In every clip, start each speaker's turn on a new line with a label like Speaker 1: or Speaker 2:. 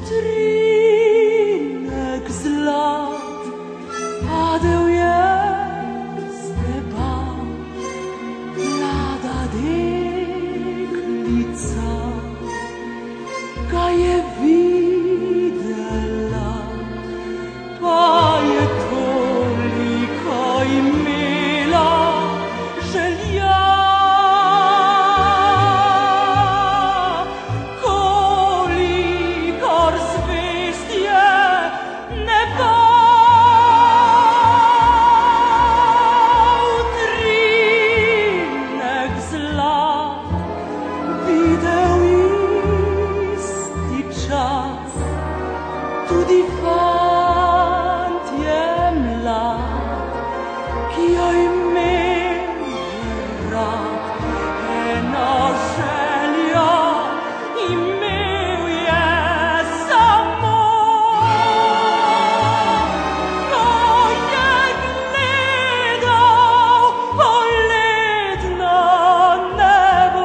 Speaker 1: Utrinek z lat padał je z neba, mlada deklica ga je videla, pa je toliko imela želja. Tudi fant je mlad, ki jo imel rad, eno željo imel je samo. Ko je gledal poletno nebo,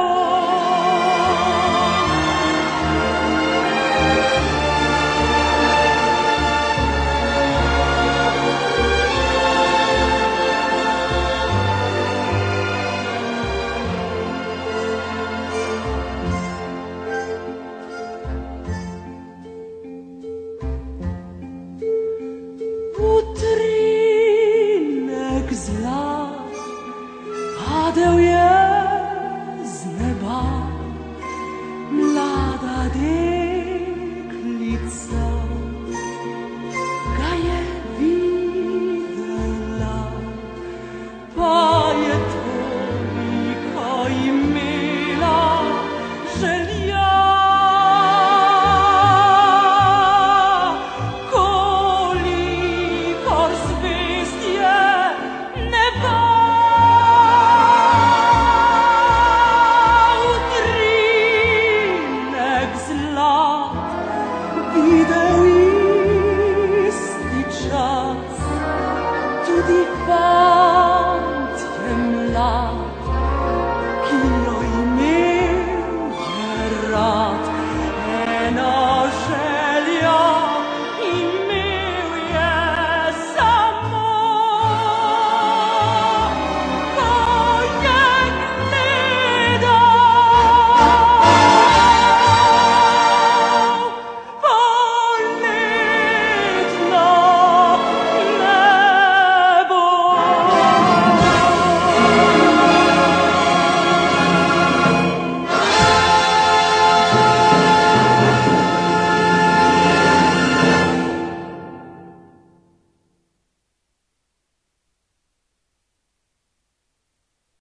Speaker 1: utrinek zlat padel je z neba, mlada deklica